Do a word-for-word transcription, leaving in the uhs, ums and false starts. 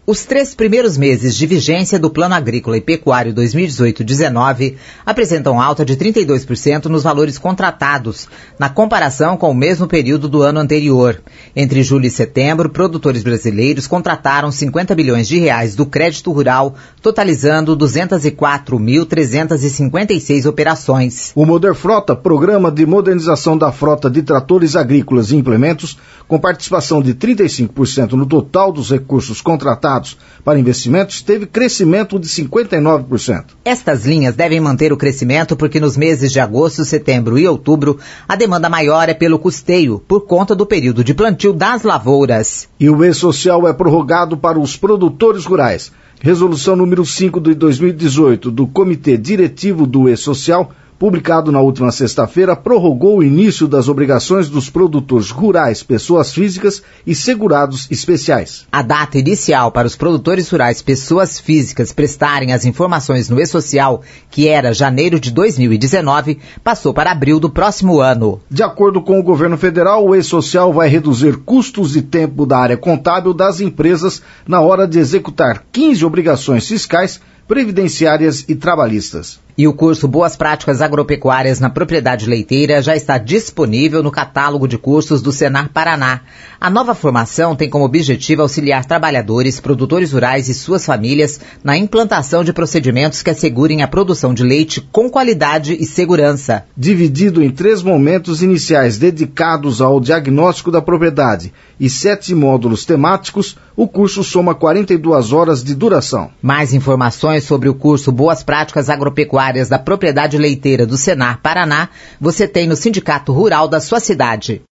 Os três primeiros meses de vigência do Plano Agrícola e Pecuário dois mil e dezoito a dezenove apresentam alta de trinta e dois por cento nos valores contratados, na comparação com o mesmo período do ano anterior. Entre julho e setembro, produtores brasileiros contrataram cinquenta bilhões de reais do crédito rural, totalizando duzentas e quatro mil trezentas e cinquenta e seis operações. O Moderfrota, programa de modernização da frota de tratores agrícolas e implementos, com participação de trinta e cinco por cento no total dos recursos contratados para investimentos, teve crescimento de cinquenta e nove por cento. Estas linhas devem manter o crescimento porque nos meses de agosto, setembro e outubro, a demanda maior é pelo custeio, por conta do período de plantio das lavouras. E o E-Social é prorrogado para os produtores rurais. Resolução número cinco de dois mil e dezoito do Comitê Diretivo do E-Social, publicado na última sexta-feira, prorrogou o início das obrigações dos produtores rurais, pessoas físicas e segurados especiais. A data inicial para os produtores rurais, pessoas físicas, prestarem as informações no E-Social, que era janeiro de dois mil e dezenove, passou para abril do próximo ano. De acordo com o governo federal, o E-Social vai reduzir custos e tempo da área contábil das empresas na hora de executar quinze obrigações fiscais, previdenciárias e trabalhistas. E o curso Boas Práticas Agropecuárias na Propriedade Leiteira já está disponível no catálogo de cursos do Senar Paraná. A nova formação tem como objetivo auxiliar trabalhadores, produtores rurais e suas famílias na implantação de procedimentos que assegurem a produção de leite com qualidade e segurança. Dividido em três momentos iniciais dedicados ao diagnóstico da propriedade e sete módulos temáticos, o curso soma quarenta e duas horas de duração. Mais informações sobre o curso Boas Práticas Agropecuárias da Propriedade Leiteira do Senar Paraná, você tem no Sindicato Rural da sua cidade.